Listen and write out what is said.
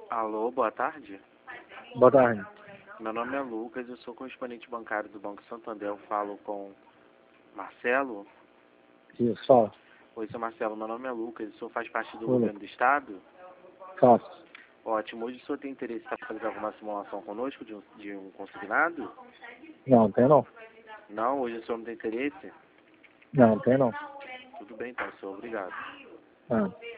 Alô, boa tarde. Boa tarde. Meu nome é Lucas, eu sou correspondente bancário do Banco Santander. Eu falo com Marcelo. Isso, fala. Oi, seu Marcelo, meu nome é Lucas, o senhor faz parte do Oi, governo do Estado? Faço. Ótimo, hoje o senhor tem interesse em fazer alguma simulação conosco de um consignado? Não, tem não. Não, hoje o senhor não tem interesse? Não, tem não. Tudo bem então, senhor, obrigado. Ah.